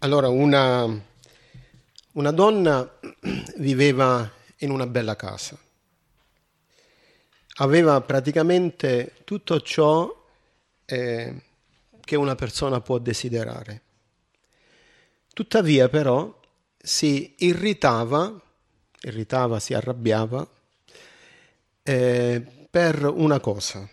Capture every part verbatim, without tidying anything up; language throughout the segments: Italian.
Allora, una, una donna viveva in una bella casa. Aveva praticamente tutto ciò eh, che una persona può desiderare. Tuttavia, però, si irritava, irritava, si arrabbiava eh, per una cosa.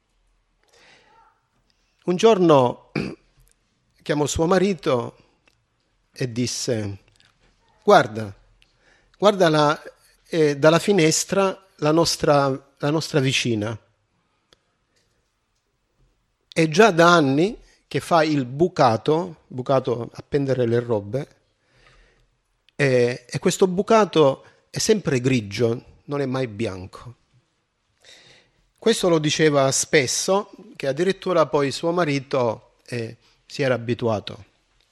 Un giorno chiamò suo marito e disse: guarda, guarda la, eh, dalla finestra la nostra, la nostra vicina. È già da anni che fa il bucato, bucato a pendere le robe, e, e questo bucato è sempre grigio, non è mai bianco. Questo lo diceva spesso, che addirittura poi suo marito eh, si era abituato.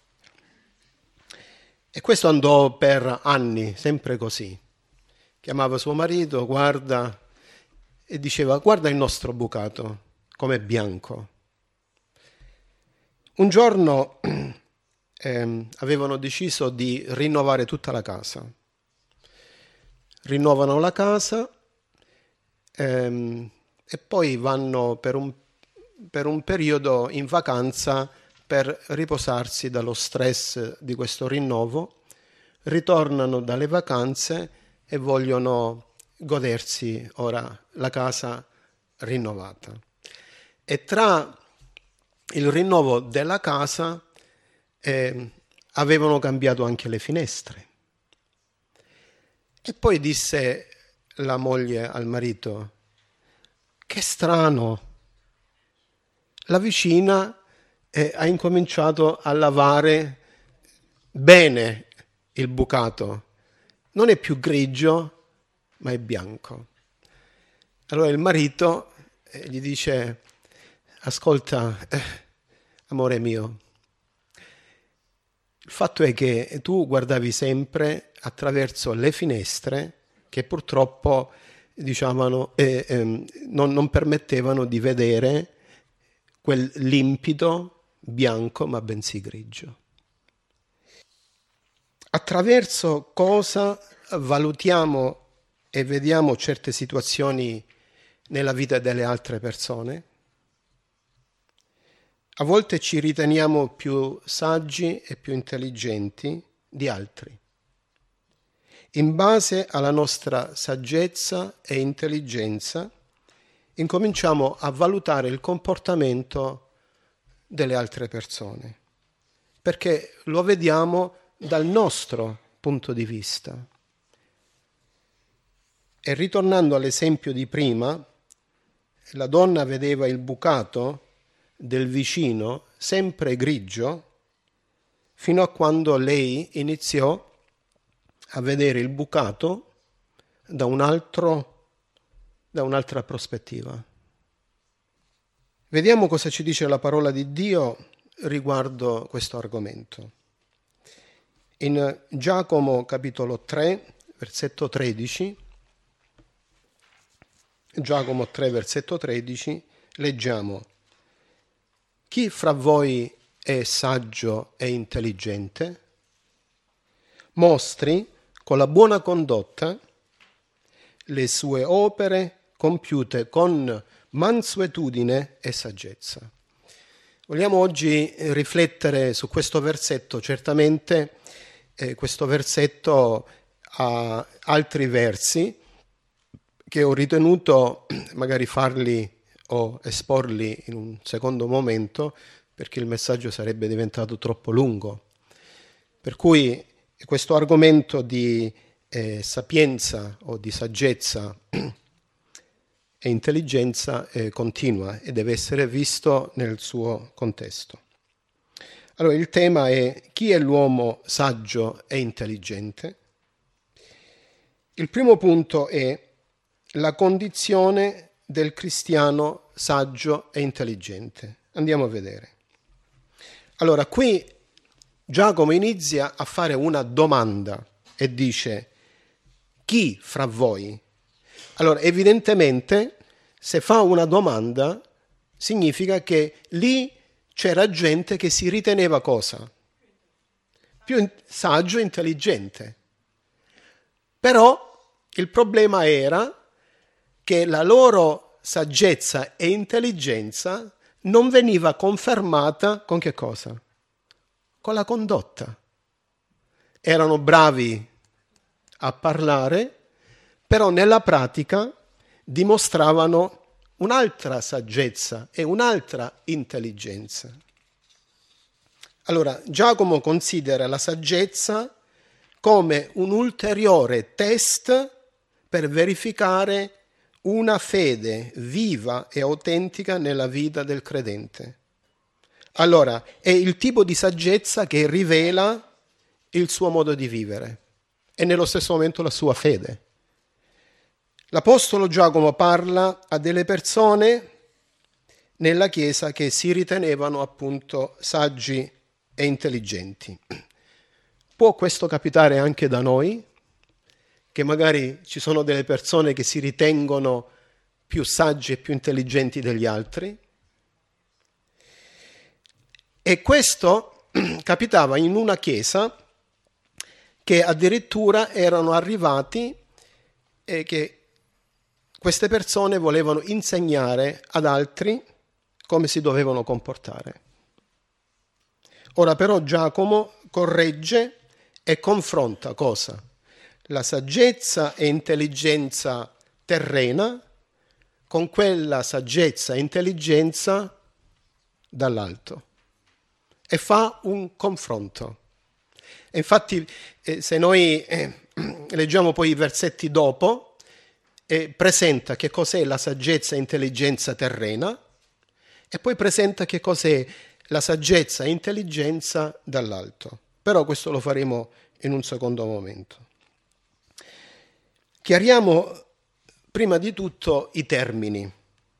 E questo andò per anni, sempre così. Chiamava suo marito, guarda, e diceva: guarda il nostro bucato, com'è bianco. Un giorno eh, avevano deciso di rinnovare tutta la casa. Rinnovano la casa ehm, e poi vanno per un, per un periodo in vacanza per riposarsi dallo stress di questo rinnovo. Ritornano dalle vacanze e vogliono godersi ora la casa rinnovata. E tra il rinnovo della casa eh, avevano cambiato anche le finestre. E poi disse la moglie al marito: che strano, la vicina eh, ha incominciato a lavare bene il bucato, non è più grigio ma è bianco. Allora il marito eh, gli dice: ascolta, eh, amore mio, il fatto è che tu guardavi sempre attraverso le finestre che purtroppo diciamo, eh, eh, non, non permettevano di vedere quel limpido bianco ma bensì grigio. Attraverso cosa valutiamo e vediamo certe situazioni nella vita delle altre persone? A volte ci riteniamo più saggi e più intelligenti di altri. In base alla nostra saggezza e intelligenza incominciamo a valutare il comportamento delle altre persone, perché lo vediamo dal nostro punto di vista. E ritornando all'esempio di prima, la donna vedeva il bucato del vicino sempre grigio fino a quando lei iniziò a vedere il bucato da un altro, da un'altra prospettiva. Vediamo cosa ci dice la parola di Dio riguardo questo argomento. In Giacomo capitolo tre, versetto tredici, Giacomo tre, versetto tredici, leggiamo: chi fra voi è saggio e intelligente? Mostri con la buona condotta le sue opere compiute con mansuetudine e saggezza. Vogliamo oggi riflettere su questo versetto. Certamente eh, questo versetto ha altri versi che ho ritenuto magari farli o esporli in un secondo momento, perché il messaggio sarebbe diventato troppo lungo. Per cui questo argomento di eh, sapienza o di saggezza e intelligenza eh, continua e deve essere visto nel suo contesto. Allora, il tema è: chi è l'uomo saggio e intelligente? Il primo punto è la condizione del cristiano saggio e intelligente. Andiamo a vedere. Allora, qui Giacomo inizia a fare una domanda e dice: chi fra voi? Allora, evidentemente, se fa una domanda, significa che lì c'era gente che si riteneva cosa? più saggio e intelligente. Però il problema era che la loro saggezza e intelligenza non veniva confermata con che cosa? Con la condotta. Erano bravi a parlare, però nella pratica dimostravano un'altra saggezza e un'altra intelligenza. Allora, Giacomo considera la saggezza come un ulteriore test per verificare una fede viva e autentica nella vita del credente. Allora, è il tipo di saggezza che rivela il suo modo di vivere e nello stesso momento la sua fede. L'Apostolo Giacomo parla a delle persone nella Chiesa che si ritenevano appunto saggi e intelligenti. Può questo capitare anche da noi? Che magari ci sono delle persone che si ritengono più saggi e più intelligenti degli altri? E questo capitava in una chiesa che addirittura erano arrivati e che queste persone volevano insegnare ad altri come si dovevano comportare. Ora però Giacomo corregge e confronta cosa? La saggezza e intelligenza terrena con quella saggezza e intelligenza dall'alto e fa un confronto. E infatti eh, se noi eh, leggiamo poi i versetti dopo, eh, presenta che cos'è la saggezza e intelligenza terrena e poi presenta che cos'è la saggezza e intelligenza dall'alto. Però questo lo faremo in un secondo momento. Chiariamo prima di tutto i termini.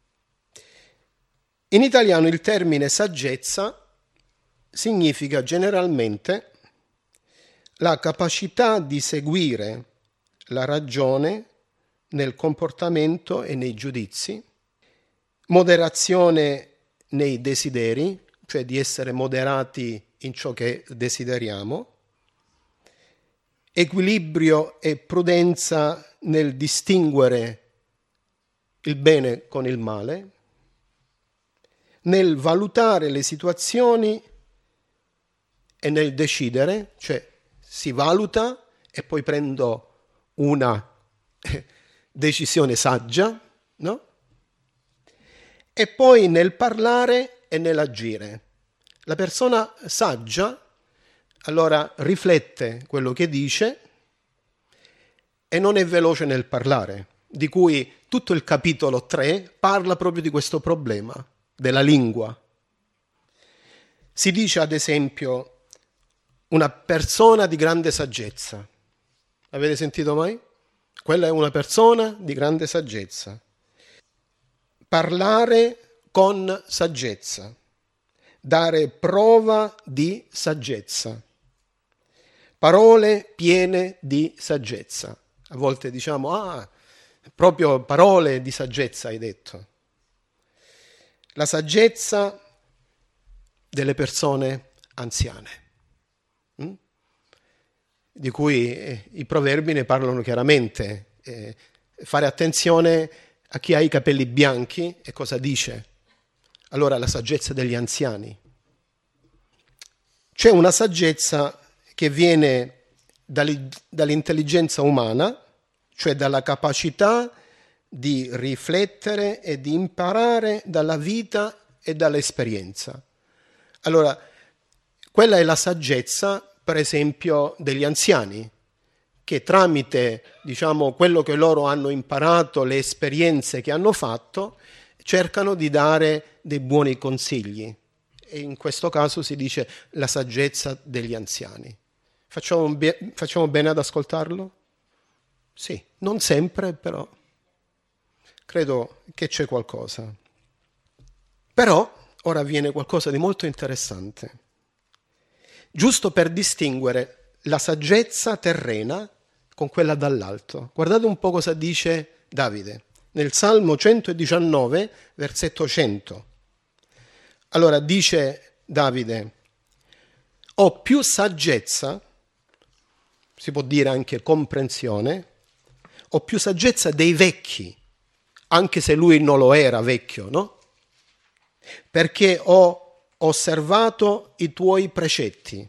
In italiano il termine saggezza significa generalmente la capacità di seguire la ragione nel comportamento e nei giudizi, moderazione nei desideri, cioè di essere moderati in ciò che desideriamo, equilibrio e prudenza nel distinguere il bene con il male, nel valutare le situazioni e nel decidere, cioè si valuta e poi prendo una decisione saggia, no? E poi nel parlare e nell'agire. La persona saggia allora riflette quello che dice e non è veloce nel parlare, di cui tutto il capitolo tre parla proprio di questo problema, della lingua. Si dice ad esempio una persona di grande saggezza. Avete sentito mai? Quella è una persona di grande saggezza. Parlare con saggezza, dare prova di saggezza, parole piene di saggezza. A volte diciamo, ah, proprio parole di saggezza hai detto. La saggezza delle persone anziane, hm? di cui eh, i proverbi ne parlano chiaramente. Eh, fare attenzione a chi ha i capelli bianchi e cosa dice. Allora la saggezza degli anziani. C'è una saggezza che viene dall'intelligenza umana, cioè dalla capacità di riflettere e di imparare dalla vita e dall'esperienza. Allora, quella è la saggezza, per esempio, degli anziani, che tramite, diciamo, quello che loro hanno imparato, le esperienze che hanno fatto, cercano di dare dei buoni consigli. E in questo caso si dice la saggezza degli anziani. Facciamo, be- facciamo bene ad ascoltarlo? Sì, non sempre, però credo che c'è qualcosa. Però ora viene qualcosa di molto interessante. Giusto per distinguere la saggezza terrena con quella dall'alto. Guardate un po' cosa dice Davide nel Salmo centodiciannove, versetto cento. Allora dice Davide: o più saggezza, si può dire anche comprensione, o più saggezza dei vecchi, anche se lui non lo era vecchio, no? Perché ho osservato i tuoi precetti.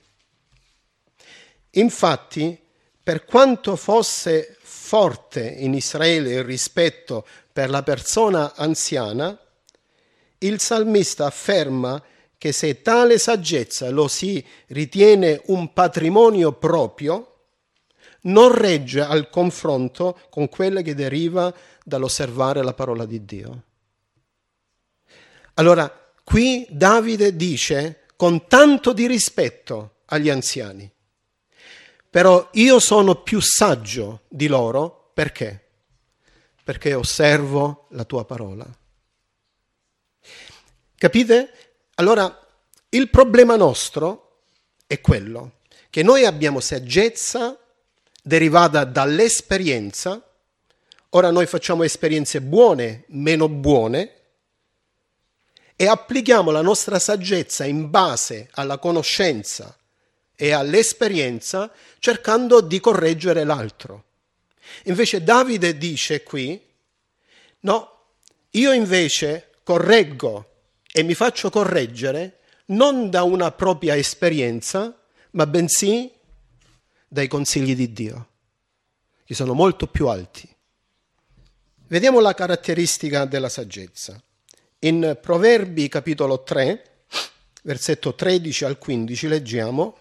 Infatti, per quanto fosse forte in Israele il rispetto per la persona anziana, il salmista afferma che se tale saggezza lo si ritiene un patrimonio proprio, non regge al confronto con quella che deriva dall'osservare la parola di Dio. Allora, qui Davide dice con tanto di rispetto agli anziani, però io sono più saggio di loro, perché? Perché osservo la tua parola. Capite? Allora, il problema nostro è quello che noi abbiamo saggezza derivata dall'esperienza. Ora noi facciamo esperienze buone, meno buone, e applichiamo la nostra saggezza in base alla conoscenza e all'esperienza, cercando di correggere l'altro. Invece Davide dice qui, no, io invece correggo e mi faccio correggere non da una propria esperienza, ma bensì dai consigli di Dio, che sono molto più alti. Vediamo la caratteristica della saggezza. In Proverbi capitolo tre, versetto tredici al quindici, leggiamo: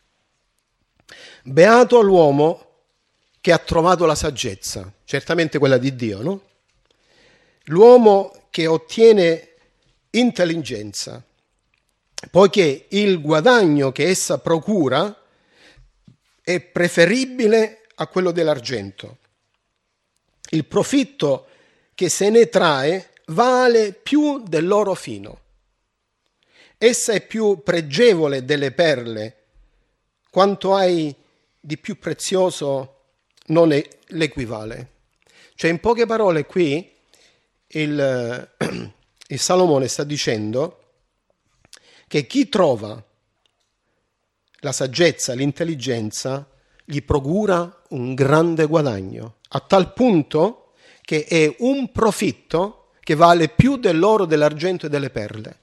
beato l'uomo che ha trovato la saggezza, certamente quella di Dio, no? L'uomo che ottiene intelligenza, poiché il guadagno che essa procura è preferibile a quello dell'argento. Il profitto che se ne trae vale più dell'oro fino. Essa è più pregevole delle perle. Quanto hai di più prezioso non è l'equivale. Cioè, in poche parole qui il, il Salomone sta dicendo che chi trova la saggezza, l'intelligenza, gli procura un grande guadagno, a tal punto che è un profitto che vale più dell'oro, dell'argento e delle perle.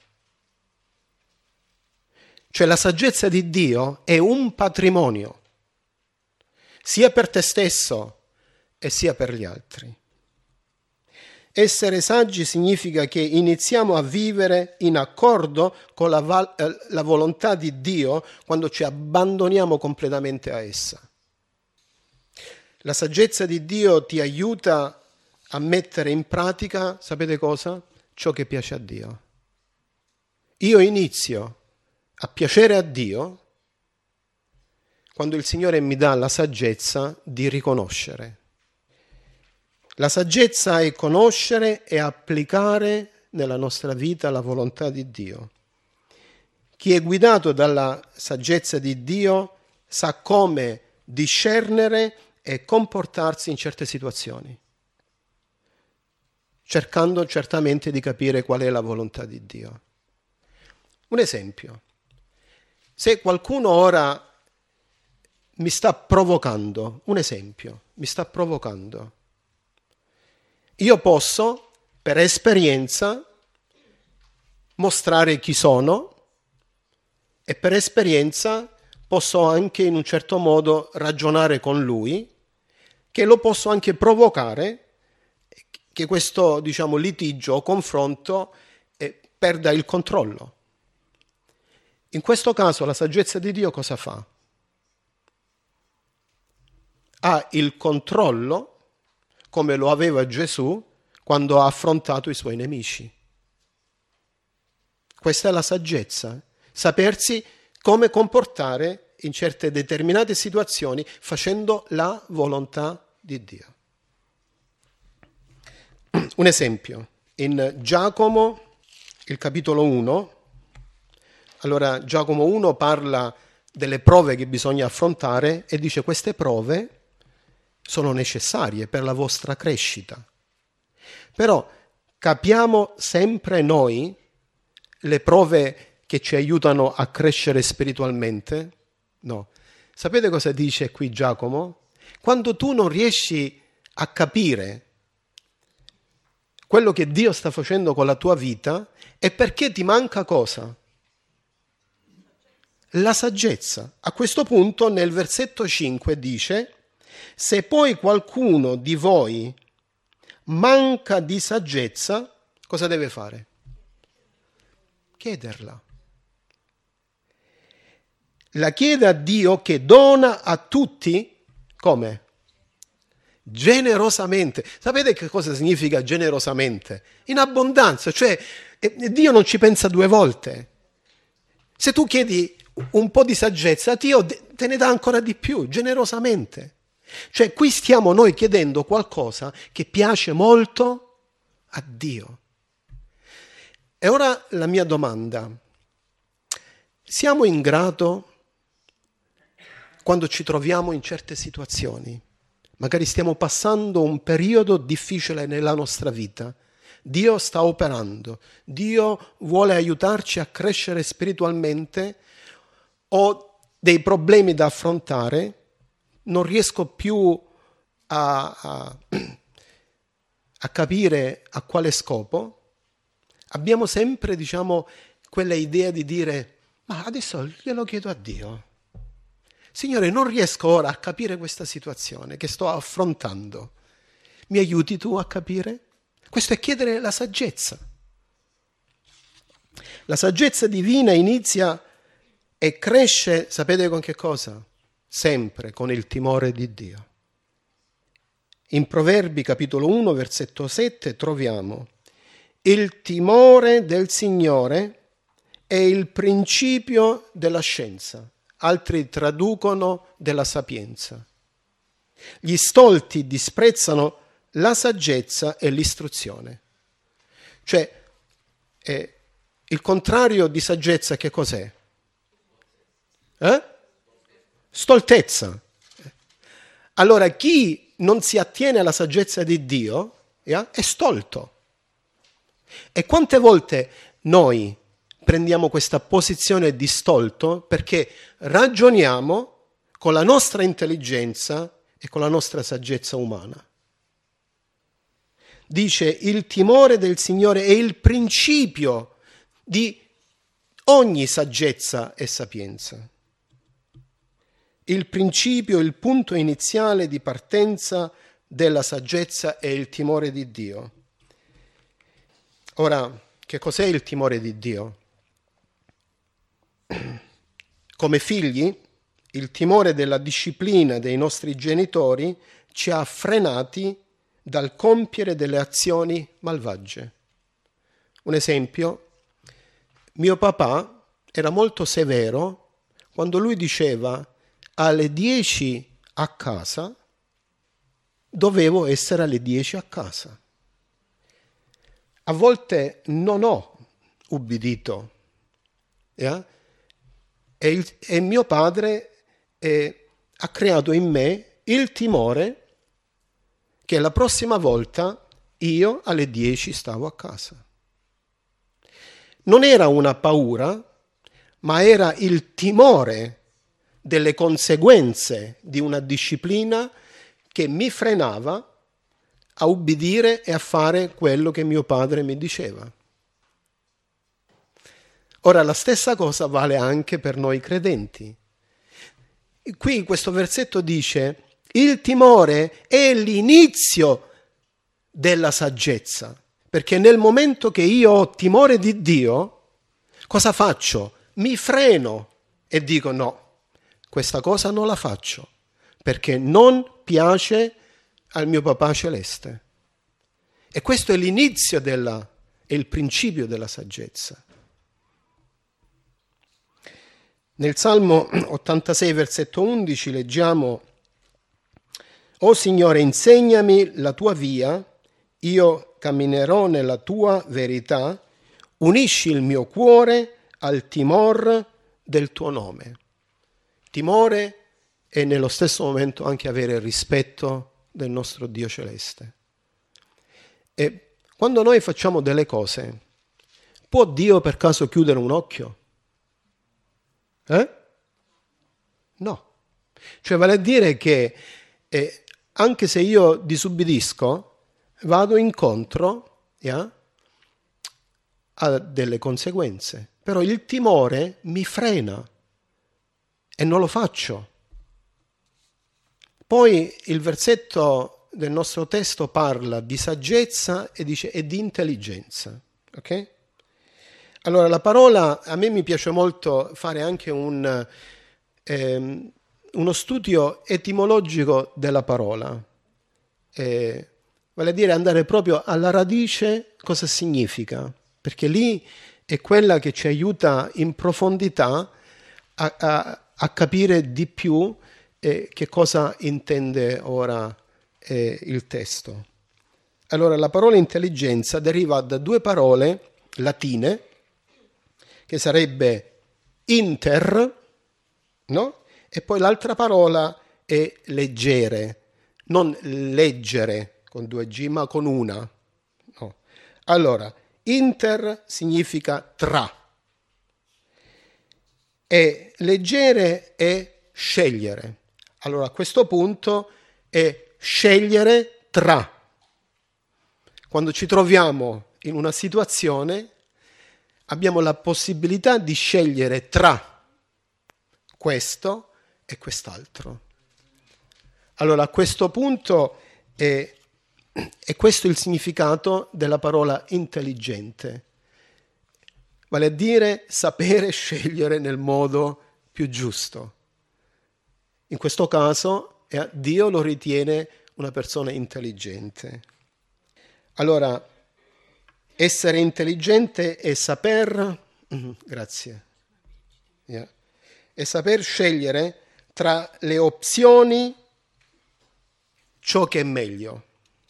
Cioè la saggezza di Dio è un patrimonio, sia per te stesso e sia per gli altri. Essere saggi significa che iniziamo a vivere in accordo con la, val- la volontà di Dio quando ci abbandoniamo completamente a essa. La saggezza di Dio ti aiuta a mettere in pratica, sapete cosa? Ciò che piace a Dio. Io inizio a piacere a Dio quando il Signore mi dà la saggezza di riconoscere. La saggezza è conoscere e applicare nella nostra vita la volontà di Dio. Chi è guidato dalla saggezza di Dio sa come discernere e comportarsi in certe situazioni, cercando certamente di capire qual è la volontà di Dio. Un esempio: se qualcuno ora mi sta provocando, un esempio, mi sta provocando, io posso, per esperienza, mostrare chi sono e per esperienza posso anche in un certo modo ragionare con lui, che lo posso anche provocare, che questo, diciamo, litigio o confronto eh, perda il controllo. In questo caso la saggezza di Dio cosa fa? Ha il controllo come lo aveva Gesù quando ha affrontato i suoi nemici. Questa è la saggezza, sapersi come comportare in certe determinate situazioni facendo la volontà di Dio. Un esempio, in Giacomo, il capitolo uno, allora Giacomo uno parla delle prove che bisogna affrontare e dice: queste prove sono necessarie per la vostra crescita. Però capiamo sempre noi le prove che che ci aiutano a crescere spiritualmente? No. Sapete cosa dice qui Giacomo? Quando tu non riesci a capire quello che Dio sta facendo con la tua vita, è perché ti manca cosa? La saggezza. A questo punto nel versetto cinque dice: se poi qualcuno di voi manca di saggezza, cosa deve fare? Chiederla. La chiede a Dio che dona a tutti, come? Generosamente. Sapete che cosa significa generosamente? In abbondanza, cioè Dio non ci pensa due volte. Se tu chiedi un po' di saggezza, Dio te ne dà ancora di più, generosamente. Cioè qui stiamo noi chiedendo qualcosa che piace molto a Dio. E ora la mia domanda: siamo in grado, quando ci troviamo in certe situazioni, magari stiamo passando un periodo difficile nella nostra vita, Dio sta operando, Dio vuole aiutarci a crescere spiritualmente, ho dei problemi da affrontare, non riesco più a, a, a capire a quale scopo, abbiamo sempre, diciamo, quella idea di dire: ma adesso glielo chiedo a Dio. Signore, non riesco ora a capire questa situazione che sto affrontando. Mi aiuti tu a capire? Questo è chiedere la saggezza. La saggezza divina inizia e cresce, sapete con che cosa? Sempre con il timore di Dio. In Proverbi capitolo uno, versetto sette, troviamo: il timore del Signore è il principio della scienza. Altri traducono della sapienza. Gli stolti disprezzano la saggezza e l'istruzione. Cioè, eh, il contrario di saggezza che cos'è? Eh? Stoltezza. Allora, chi non si attiene alla saggezza di Dio eh, è stolto. E quante volte noi prendiamo questa posizione di stolto perché ragioniamo con la nostra intelligenza e con la nostra saggezza umana. Dice: il timore del Signore è il principio di ogni saggezza e sapienza. Il principio, il punto iniziale di partenza della saggezza è il timore di Dio. Ora, che cos'è il timore di Dio? Come figli, il timore della disciplina dei nostri genitori ci ha frenati dal compiere delle azioni malvagie. Un esempio: mio papà era molto severo quando lui diceva: alle dieci a casa dovevo essere alle dieci a casa. A volte non ho ubbidito, eh? e, il, e mio padre eh, ha creato in me il timore che la prossima volta io alle dieci stavo a casa. Non era una paura, ma era il timore delle conseguenze di una disciplina che mi frenava a ubbidire e a fare quello che mio padre mi diceva. Ora, la stessa cosa vale anche per noi credenti. Qui questo versetto dice: il timore è l'inizio della saggezza, perché nel momento che io ho timore di Dio, cosa faccio? Mi freno e dico: no, questa cosa non la faccio, perché non piace al mio papà celeste. E questo è l'inizio della, è il principio della saggezza. Nel Salmo ottantasei, versetto undici, leggiamo: o Signore, insegnami la tua via, io camminerò nella tua verità, unisci il mio cuore al timore del tuo nome. Timore è nello stesso momento anche avere rispetto del nostro Dio celeste. E quando noi facciamo delle cose, può Dio per caso chiudere un occhio? Eh? No. Cioè vale a dire che eh, anche se io disubbidisco, vado incontro yeah, a delle conseguenze. Però il timore mi frena e non lo faccio. Poi il versetto del nostro testo parla di saggezza e dice e di intelligenza. Ok? Allora la parola, a me mi piace molto fare anche un, ehm, uno studio etimologico della parola, eh, vale a dire andare proprio alla radice cosa significa, perché lì è quella che ci aiuta in profondità a, a, a capire di più eh, che cosa intende ora eh, il testo. Allora la parola intelligenza deriva da due parole latine, che sarebbe inter, no? E poi l'altra parola è leggere, non leggere con due G, ma con una. No. Allora, inter significa tra, e leggere è scegliere. Allora, a questo punto è scegliere tra. Quando ci troviamo in una situazione, abbiamo la possibilità di scegliere tra questo e quest'altro. Allora, a questo punto è, è questo il significato della parola intelligente, vale a dire sapere scegliere nel modo più giusto. In questo caso eh, Dio lo ritiene una persona intelligente. Allora, essere intelligente è saper, grazie, yeah, è saper scegliere tra le opzioni ciò che è meglio.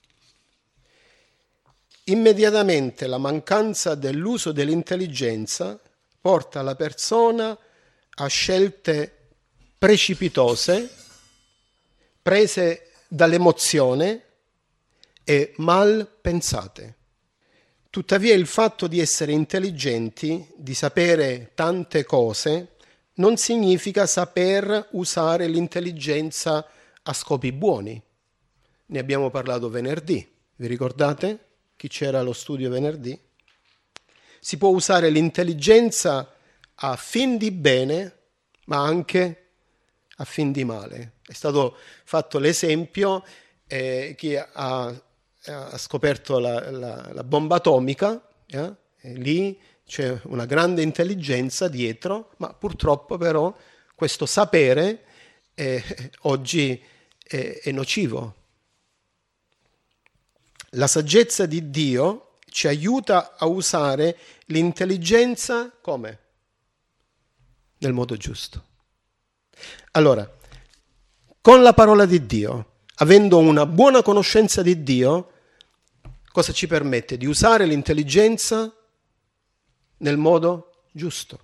Immediatamente la mancanza dell'uso dell'intelligenza porta la persona a scelte precipitose, prese dall'emozione e mal pensate. Tuttavia il fatto di essere intelligenti, di sapere tante cose, non significa saper usare l'intelligenza a scopi buoni. Ne abbiamo parlato venerdì, vi ricordate? Chi c'era allo studio venerdì? Si può usare l'intelligenza a fin di bene, ma anche a fin di male. È stato fatto l'esempio, eh, chi ha, ha scoperto la, la, la bomba atomica, eh? E lì c'è una grande intelligenza dietro, ma purtroppo però questo sapere eh, oggi è, è nocivo. La saggezza di Dio ci aiuta a usare l'intelligenza come? Nel modo giusto. Allora, con la parola di Dio, avendo una buona conoscenza di Dio, cosa ci permette? Di usare l'intelligenza nel modo giusto.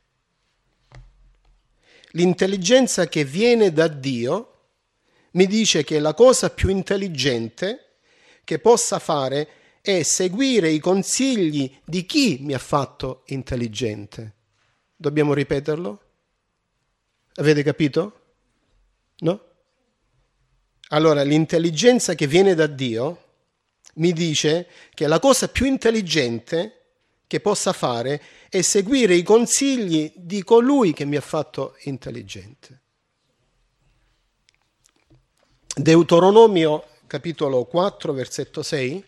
L'intelligenza che viene da Dio mi dice che la cosa più intelligente che possa fare è seguire i consigli di chi mi ha fatto intelligente. Dobbiamo ripeterlo? Avete capito? No? Allora, l'intelligenza che viene da Dio mi dice che la cosa più intelligente che possa fare è seguire i consigli di colui che mi ha fatto intelligente. Deuteronomio capitolo quattro, versetto sei,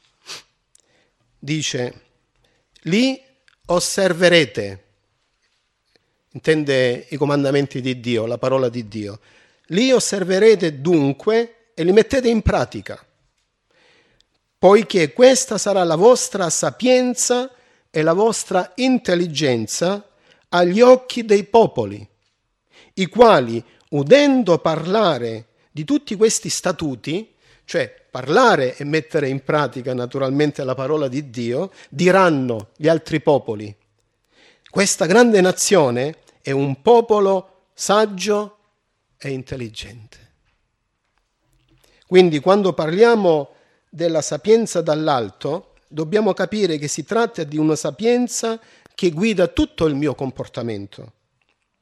dice: li osserverete, intende i comandamenti di Dio, la parola di Dio, li osserverete dunque e li mettete in pratica, poiché questa sarà la vostra sapienza e la vostra intelligenza agli occhi dei popoli, i quali, udendo parlare di tutti questi statuti, cioè parlare e mettere in pratica naturalmente la parola di Dio, diranno gli altri popoli: questa grande nazione è un popolo saggio e intelligente. Quindi quando parliamo della sapienza dall'alto, dobbiamo capire che si tratta di una sapienza che guida tutto il mio comportamento.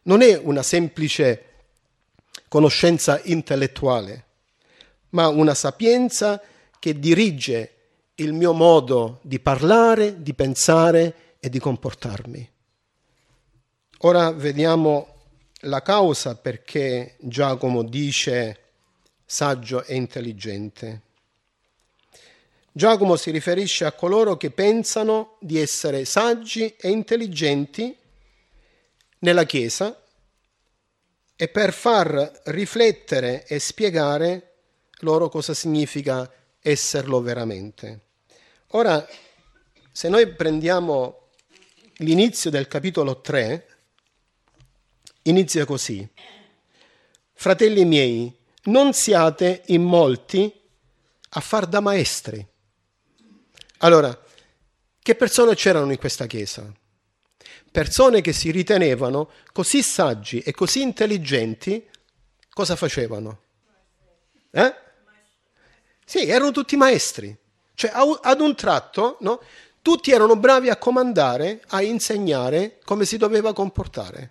non è una semplice conoscenza intellettuale, ma una sapienza che dirige il mio modo di parlare, di pensare e di comportarmi. Ora vediamo la causa perché Giacomo dice saggio e intelligente. Giacomo si riferisce a coloro che pensano di essere saggi e intelligenti nella Chiesa e per far riflettere e spiegare loro cosa significa esserlo veramente. Ora, se noi prendiamo l'inizio del capitolo tre, inizia così: fratelli miei, non siate in molti a far da maestri. Allora, che persone c'erano in questa chiesa? Persone che si ritenevano così saggi e così intelligenti, cosa facevano? Eh? Sì, erano tutti maestri. Cioè, ad un tratto, no? Tutti erano bravi a comandare, a insegnare come si doveva comportare.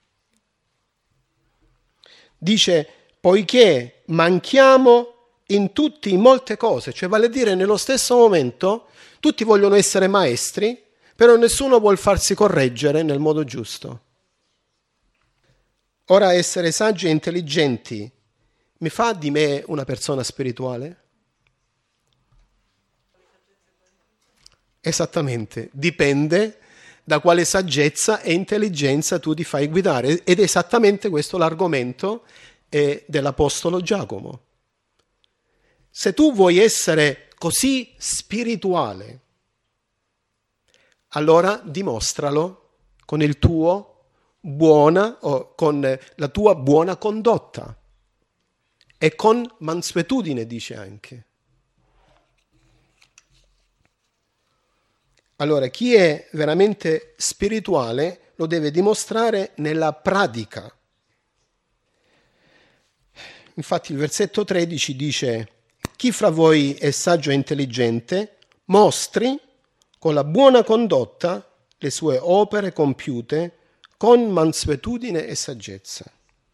Dice, poiché manchiamo in tutti in molte cose, cioè vale a dire nello stesso momento tutti vogliono essere maestri, però nessuno vuol farsi correggere nel modo giusto. Ora essere saggi e intelligenti mi fa di me una persona spirituale? Esattamente, dipende da quale saggezza e intelligenza tu ti fai guidare, ed è esattamente questo l'argomento eh, dell'Apostolo Giacomo. Se tu vuoi essere così spirituale, allora dimostralo con il tuo buona o con la tua buona condotta e con mansuetudine, dice anche. Allora, chi è veramente spirituale lo deve dimostrare nella pratica. Infatti il versetto tredici dice: chi fra voi è saggio e intelligente, mostri con la buona condotta le sue opere compiute con mansuetudine e saggezza.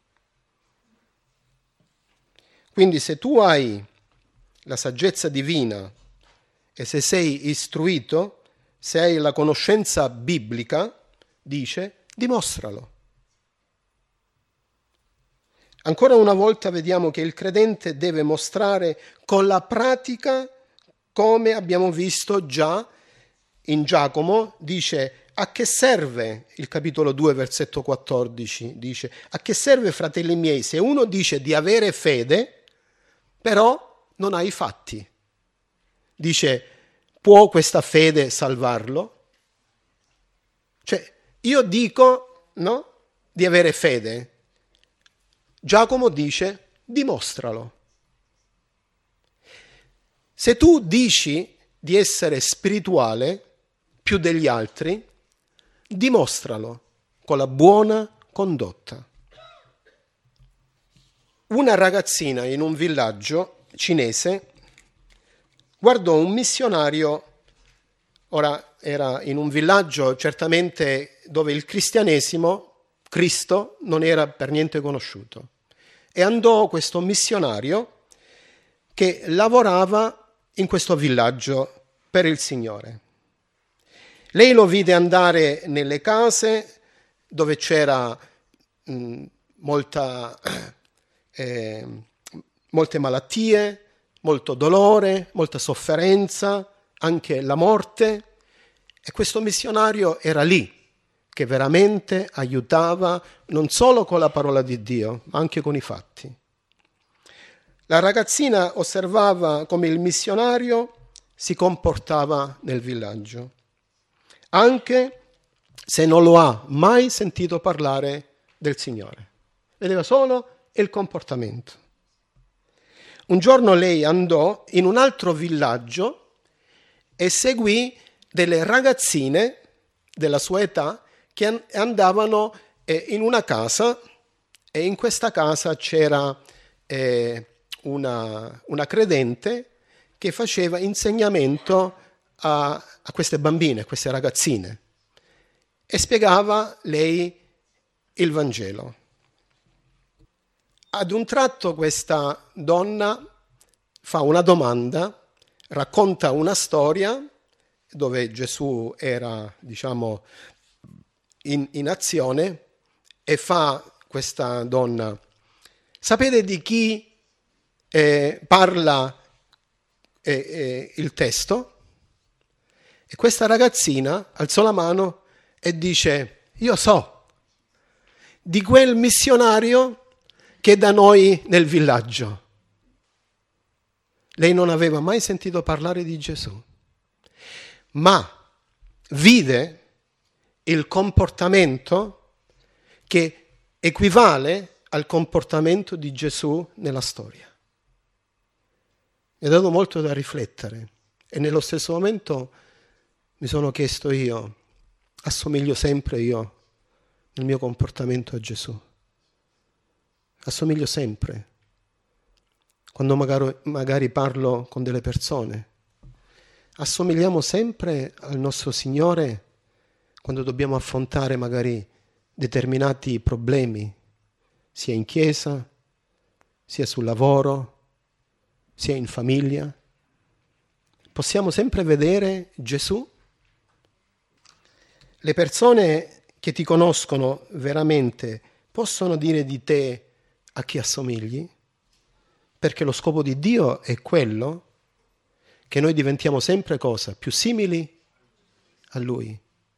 Quindi se tu hai la saggezza divina e se sei istruito, se hai la conoscenza biblica, dice, dimostralo. Ancora una volta vediamo che il credente deve mostrare con la pratica, come abbiamo visto già in Giacomo, dice, a che serve, il capitolo due, versetto quattordici, dice, a che serve, fratelli miei, se uno dice di avere fede, però non ha i fatti? Dice, può questa fede salvarlo? Cioè, io dico, no, di avere fede. Giacomo dice, dimostralo. Se tu dici di essere spirituale più degli altri, dimostralo con la buona condotta. Una ragazzina in un villaggio cinese guardò un missionario, ora era in un villaggio certamente dove il cristianesimo, Cristo, non era per niente conosciuto. E andò questo missionario che lavorava in questo villaggio per il Signore. Lei lo vide andare nelle case dove c'era mh, molta, eh, molte malattie, molto dolore, molta sofferenza, anche la morte. E questo missionario era lì, che veramente aiutava non solo con la parola di Dio, ma anche con i fatti. La ragazzina osservava come il missionario si comportava nel villaggio, anche se non lo ha mai sentito parlare del Signore. Vedeva solo il comportamento. Un giorno lei andò in un altro villaggio e seguì delle ragazzine della sua età che andavano eh, in una casa, e in questa casa c'era eh, una, una credente che faceva insegnamento a, a queste bambine, a queste ragazzine, e spiegava lei il Vangelo. Ad un tratto questa donna fa una domanda, racconta una storia dove Gesù era, diciamo, in, in azione e fa questa donna: sapete di chi eh, parla eh, eh, il testo? E questa ragazzina alzò la mano e dice: io so, di quel missionario che è da noi nel villaggio. Lei non aveva mai sentito parlare di Gesù, ma vide il comportamento che equivale al comportamento di Gesù nella storia. Mi ha dato molto da riflettere e nello stesso momento mi sono chiesto io: assomiglio sempre io nel mio comportamento a Gesù? Assomiglio sempre quando magari, magari parlo con delle persone? Assomigliamo sempre al nostro Signore quando dobbiamo affrontare magari determinati problemi, sia in chiesa, sia sul lavoro, sia in famiglia? Possiamo sempre vedere Gesù? Le persone che ti conoscono veramente possono dire di te a chi assomigli? Perché lo scopo di Dio è quello che noi diventiamo sempre cosa? Più simili a Lui.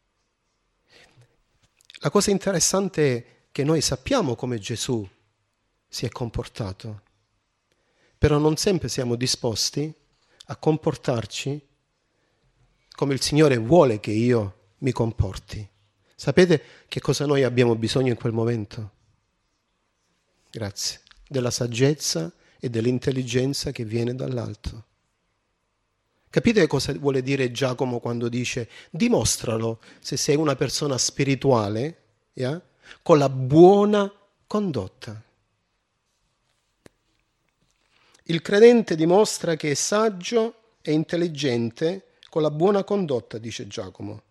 La cosa interessante è che noi sappiamo come Gesù si è comportato, però non sempre siamo disposti a comportarci come il Signore vuole che io mi comporti. Sapete che cosa noi abbiamo bisogno in quel momento? Grazie. Della saggezza e dell'intelligenza che viene dall'alto. Capite cosa vuole dire Giacomo quando dice: dimostralo se sei una persona spirituale, yeah? Con la buona condotta. Il credente dimostra che è saggio e intelligente con la buona condotta, dice Giacomo.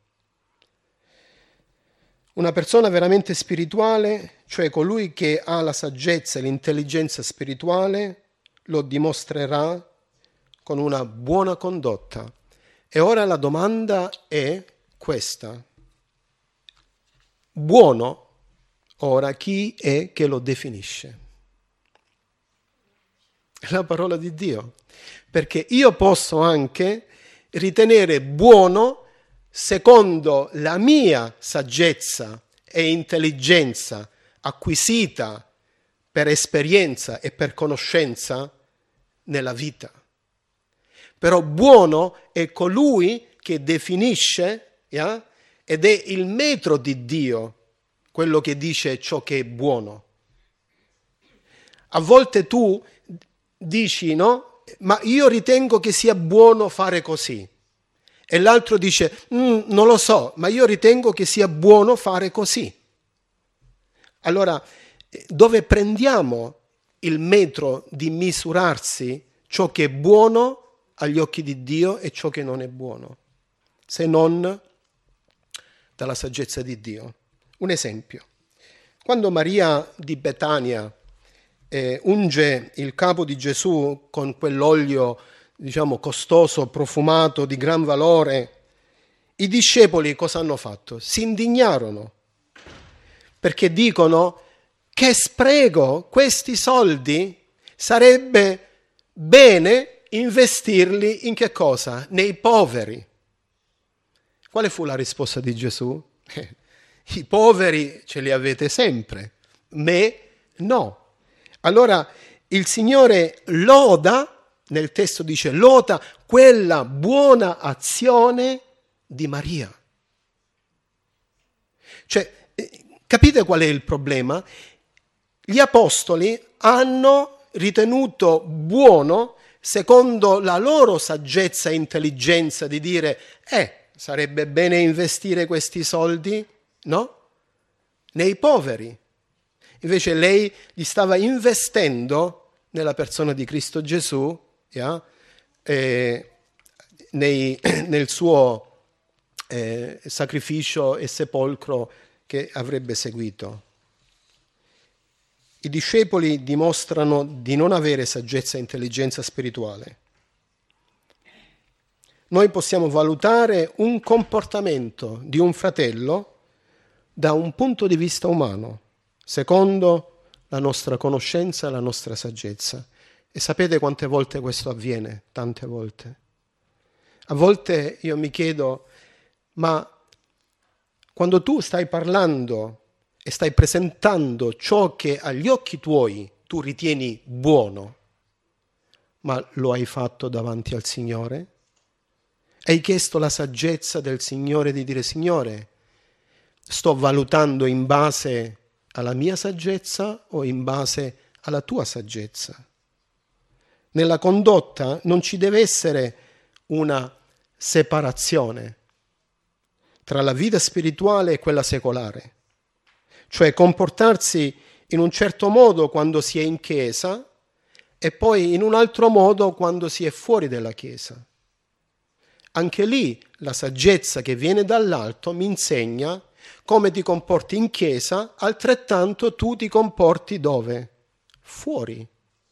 Una persona veramente spirituale, cioè colui che ha la saggezza e l'intelligenza spirituale, lo dimostrerà con una buona condotta. E ora la domanda è questa: buono, ora chi è che lo definisce? La parola di Dio. Perché io posso anche ritenere buono secondo la mia saggezza e intelligenza acquisita per esperienza e per conoscenza nella vita. Però buono è colui che definisce, yeah? Ed è il metro di Dio quello che dice ciò che è buono. A volte tu dici, no? Ma io ritengo che sia buono fare così. E l'altro dice, mm, non lo so, ma io ritengo che sia buono fare così. Allora, dove prendiamo il metro di misurarsi ciò che è buono agli occhi di Dio e ciò che non è buono? Se non dalla saggezza di Dio. Un esempio. Quando Maria di Betania eh, unge il capo di Gesù con quell'olio, diciamo, costoso, profumato, di gran valore, i discepoli cosa hanno fatto? Si indignarono, perché dicono: che spreco, questi soldi sarebbe bene investirli in che cosa? Nei poveri. Quale fu la risposta di Gesù? Eh, i poveri ce li avete sempre, me no. Allora il Signore loda, nel testo dice loda quella buona azione di Maria. Cioè, capite qual è il problema? Gli apostoli hanno ritenuto buono, secondo la loro saggezza e intelligenza, di dire eh, sarebbe bene investire questi soldi, no? Nei poveri. Invece lei li stava investendo nella persona di Cristo Gesù, yeah? e nei, nel suo eh, sacrificio e sepolcro che avrebbe seguito. i discepoli dimostrano di non avere saggezza e intelligenza spirituale. Noi possiamo valutare un comportamento di un fratello da un punto di vista umano, secondo la nostra conoscenza e la nostra saggezza. E sapete quante volte questo avviene? Tante volte. A volte io mi chiedo, ma quando tu stai parlando e stai presentando ciò che agli occhi tuoi tu ritieni buono, ma lo hai fatto davanti al Signore? Hai chiesto la saggezza del Signore di dire, Signore, sto valutando in base alla mia saggezza o in base alla tua saggezza? Nella condotta non ci deve essere una separazione tra la vita spirituale e quella secolare, cioè comportarsi in un certo modo quando si è in chiesa e poi in un altro modo quando si è fuori dalla chiesa. Anche lì la saggezza che viene dall'alto mi insegna come ti comporti in chiesa, altrettanto tu ti comporti dove? Fuori.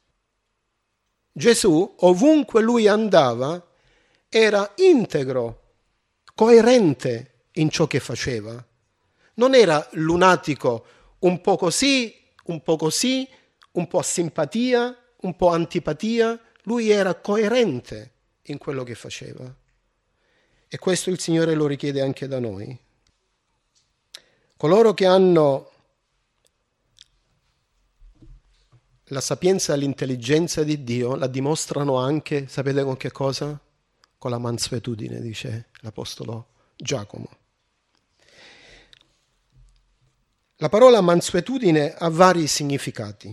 Gesù, ovunque lui andava, era integro, coerente in ciò che faceva. Non era lunatico, un po' così, un po' così, un po' simpatia, un po' antipatia. Lui era coerente in quello che faceva. E questo il Signore lo richiede anche da noi. Coloro che hanno la sapienza e l'intelligenza di Dio la dimostrano anche, sapete con che cosa? Con la mansuetudine, dice l'Apostolo Giacomo. La parola mansuetudine ha vari significati.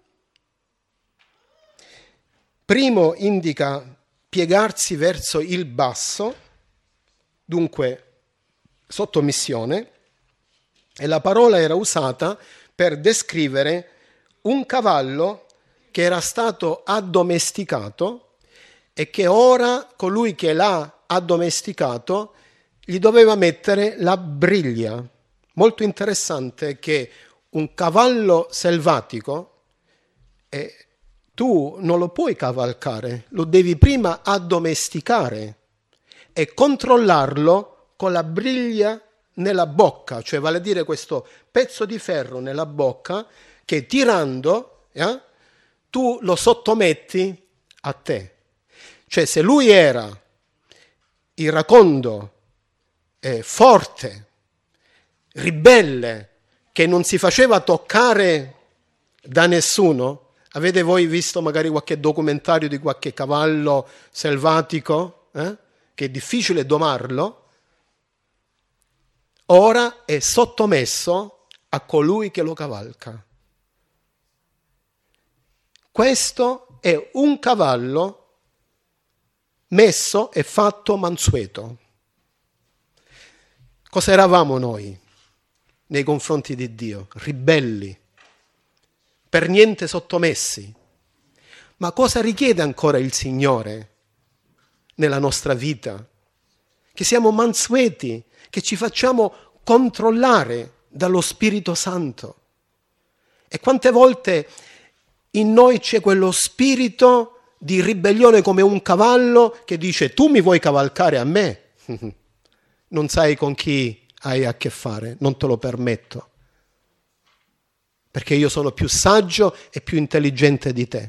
Primo indica piegarsi verso il basso, dunque sottomissione, e la parola era usata per descrivere un cavallo che era stato addomesticato e che ora colui che l'ha addomesticato gli doveva mettere la briglia. Molto interessante che un cavallo selvatico eh, tu non lo puoi cavalcare, lo devi prima addomesticare e controllarlo con la briglia nella bocca, cioè vale a dire questo pezzo di ferro nella bocca che tirando eh, tu lo sottometti a te. Cioè se lui era iracondo, eh, forte, ribelle, che non si faceva toccare da nessuno, avete voi visto magari qualche documentario di qualche cavallo selvatico, eh, che è difficile domarlo? Ora è sottomesso a colui che lo cavalca. Questo è un cavallo messo e fatto mansueto. Cosa eravamo noi nei confronti di Dio? Ribelli, per niente sottomessi. Ma cosa richiede ancora il Signore nella nostra vita? Che siamo mansueti, che ci facciamo controllare dallo Spirito Santo. E quante volte in noi c'è quello spirito di ribellione come un cavallo che dice tu mi vuoi cavalcare a me? Non sai con chi hai a che fare, non te lo permetto, perché io sono più saggio e più intelligente di te.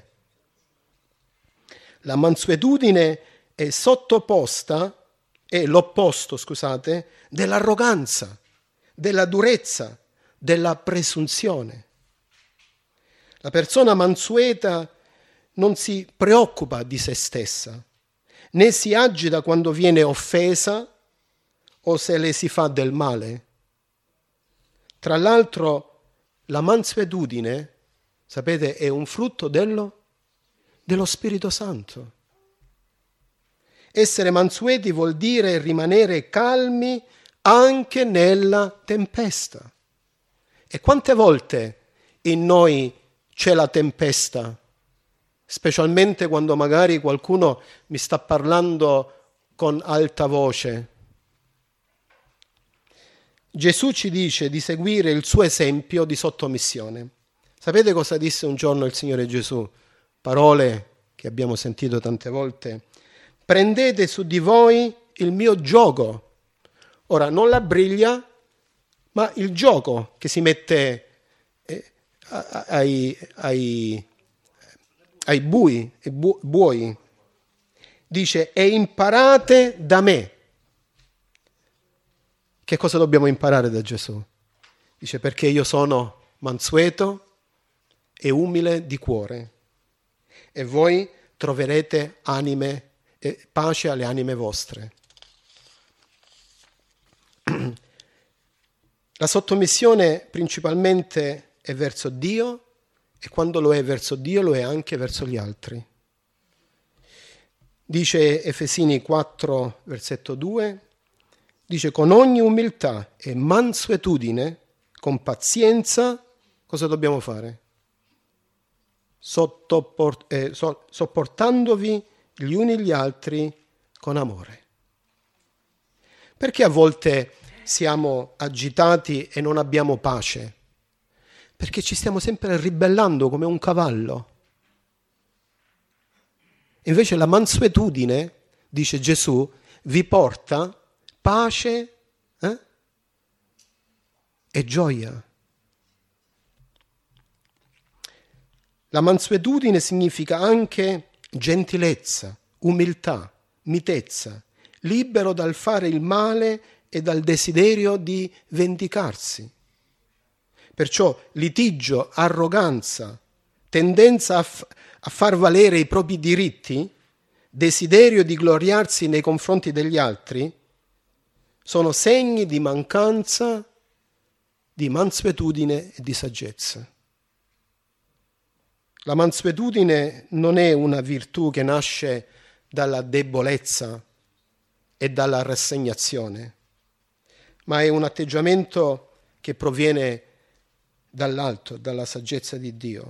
La mansuetudine è sottoposta, è l'opposto, scusate, dell'arroganza, della durezza, della presunzione. La persona mansueta non si preoccupa di se stessa, né si agita quando viene offesa o se le si fa del male. Tra l'altro, la mansuetudine, sapete, è un frutto dello, dello Spirito Santo. Essere mansueti vuol dire rimanere calmi anche nella tempesta. E quante volte in noi c'è la tempesta? Specialmente quando magari qualcuno mi sta parlando con alta voce. Gesù ci dice di seguire il suo esempio di sottomissione. Sapete cosa disse un giorno il Signore Gesù? Parole che abbiamo sentito tante volte. Prendete su di voi il mio giogo. Ora, non la briglia, ma il gioco che si mette eh, ai, ai, ai bui, ai bu, buoi. Dice, e imparate da me. Che cosa dobbiamo imparare da Gesù? Dice, perché io sono mansueto e umile di cuore, e voi troverete anime e pace alle anime vostre. La sottomissione principalmente è verso Dio, e quando lo è verso Dio lo è anche verso gli altri. Dice Efesini quattro, versetto due, dice con ogni umiltà e mansuetudine, con pazienza, cosa dobbiamo fare? Sottoport- eh, so- sopportandovi gli uni gli altri con amore. Perché a volte siamo agitati e non abbiamo pace? Perché ci stiamo sempre ribellando come un cavallo. Invece la mansuetudine, dice Gesù, vi porta pace eh? e gioia. La mansuetudine significa anche gentilezza, umiltà, mitezza, libero dal fare il male e dal desiderio di vendicarsi. Perciò litigio, arroganza, tendenza a, f- a far valere i propri diritti, desiderio di gloriarsi nei confronti degli altri, sono segni di mancanza di mansuetudine e di saggezza. La mansuetudine non è una virtù che nasce dalla debolezza e dalla rassegnazione, ma è un atteggiamento che proviene dall'alto, dalla saggezza di Dio.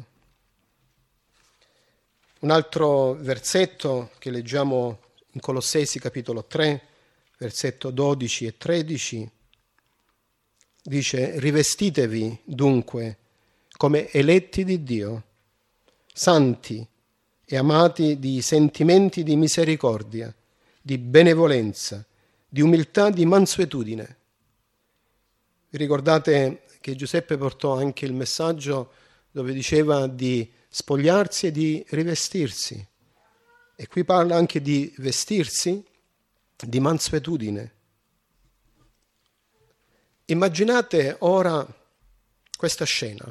Un altro versetto che leggiamo in Colossesi capitolo tre, versetto dodici e tredici, dice: rivestitevi dunque come eletti di Dio, santi e amati di sentimenti di misericordia, di benevolenza, di umiltà, di mansuetudine. Vi ricordate che Giuseppe portò anche il messaggio dove diceva di spogliarsi e di rivestirsi, e qui parla anche di vestirsi di mansuetudine. Immaginate ora questa scena.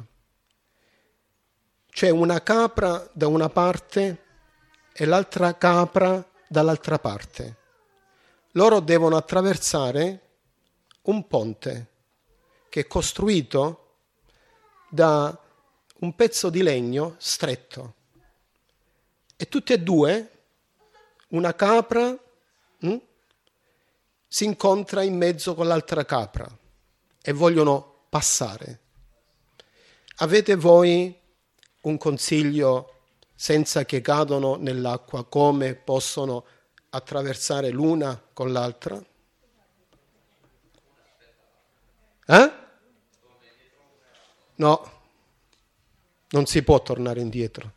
C'è una capra da una parte e l'altra capra dall'altra parte. Loro devono attraversare un ponte che è costruito da un pezzo di legno stretto. E tutte e due, una capra hm, si incontra in mezzo con l'altra capra e vogliono passare. Avete voi un consiglio senza che cadono nell'acqua come possono attraversare l'una con l'altra? Eh? No, non si può tornare indietro.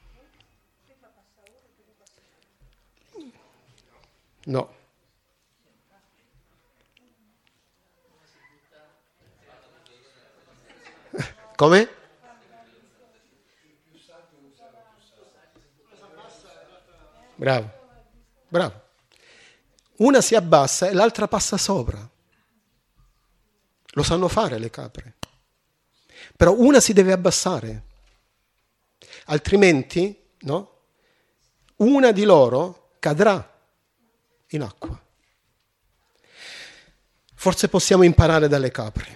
No. Come? Bravo, bravo. Una si abbassa e l'altra passa sopra. Lo sanno fare le capre. Però una si deve abbassare. Altrimenti, no? Una di loro cadrà in acqua. Forse possiamo imparare dalle capre.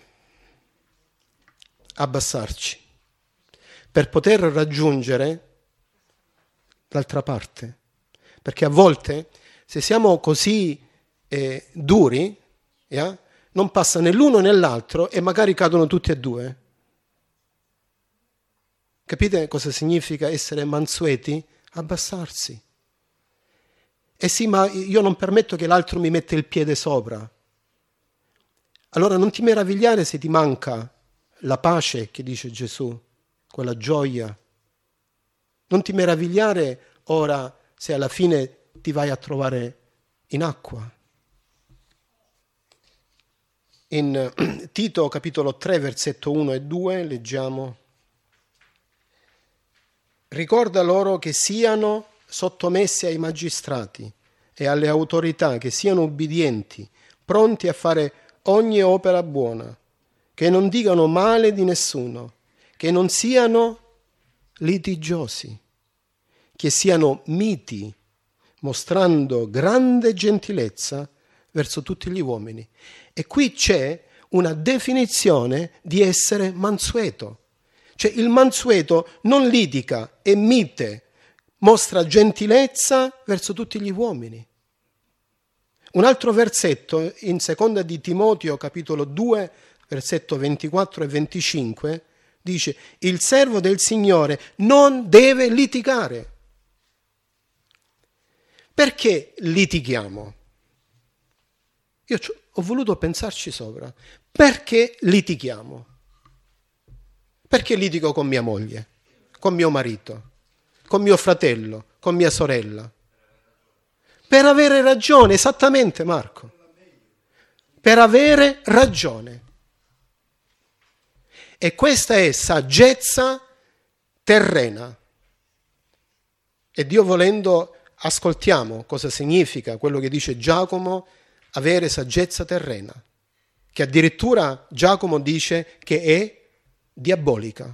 Abbassarci. Per poter raggiungere l'altra parte. Perché a volte, se siamo così eh, duri, yeah, non passa né l'uno né l'altro e magari cadono tutti e due. Capite cosa significa essere mansueti? Abbassarsi. Eh sì, ma io non permetto che l'altro mi metta il piede sopra. Allora non ti meravigliare se ti manca la pace che dice Gesù, quella gioia. Non ti meravigliare ora se alla fine ti vai a trovare in acqua. In Tito capitolo tre, versetto uno e due leggiamo: ricorda loro che siano sottomessi ai magistrati e alle autorità, che siano ubbidienti, pronti a fare ogni opera buona, che non dicano male di nessuno, che non siano litigiosi, che siano miti, mostrando grande gentilezza verso tutti gli uomini. E qui c'è una definizione di essere mansueto. Cioè il mansueto non litiga, è mite, mostra gentilezza verso tutti gli uomini. Un altro versetto in seconda di Timoteo capitolo due, versetto ventiquattro e venticinque, dice: il servo del Signore non deve litigare. Perché litighiamo? Io ho voluto pensarci sopra. Perché litighiamo? Perché litigo con mia moglie, con mio marito, con mio fratello, con mia sorella? Per avere ragione, esattamente Marco. Per avere ragione. E questa è saggezza terrena. E Dio volendo, ascoltiamo cosa significa quello che dice Giacomo, avere saggezza terrena, che addirittura Giacomo dice che è diabolica.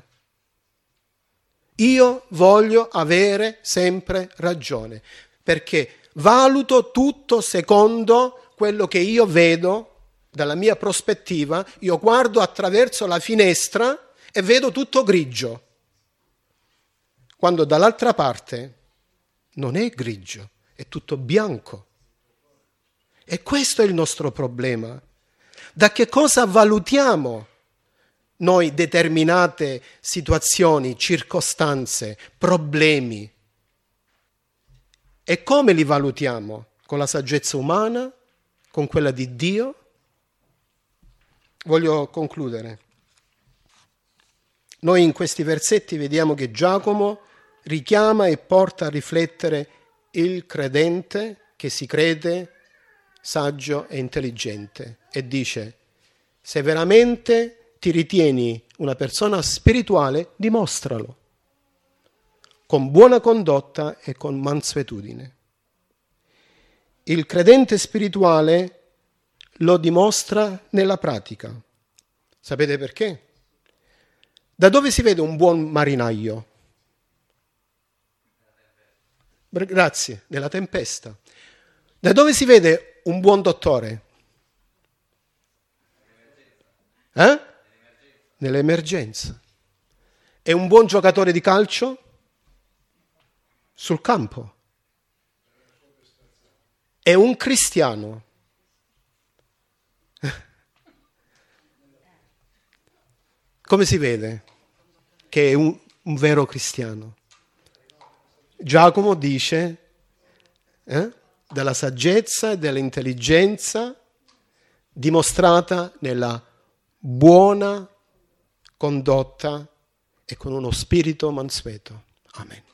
Io voglio avere sempre ragione, perché valuto tutto secondo quello che io vedo dalla mia prospettiva. Io guardo attraverso la finestra e vedo tutto grigio, quando dall'altra parte non è grigio, è tutto bianco. E questo è il nostro problema. Da che cosa valutiamo noi determinate situazioni, circostanze, problemi? E come li valutiamo? Con la saggezza umana? Con quella di Dio? Voglio concludere. Noi in questi versetti vediamo che Giacomo richiama e porta a riflettere il credente che si crede saggio e intelligente e dice: se veramente ti ritieni una persona spirituale, dimostralo con buona condotta e con mansuetudine. Il credente spirituale lo dimostra nella pratica. Sapete perché? Da dove si vede un buon marinaio? Grazie, nella tempesta. Da dove si vede un buon dottore? Eh? Nell'emergenza. E un buon giocatore di calcio? Sul campo. È un cristiano. Come si vede che è un, un vero cristiano? Giacomo dice eh, della saggezza e dell'intelligenza dimostrata nella buona condotta e con uno spirito mansueto. Amen.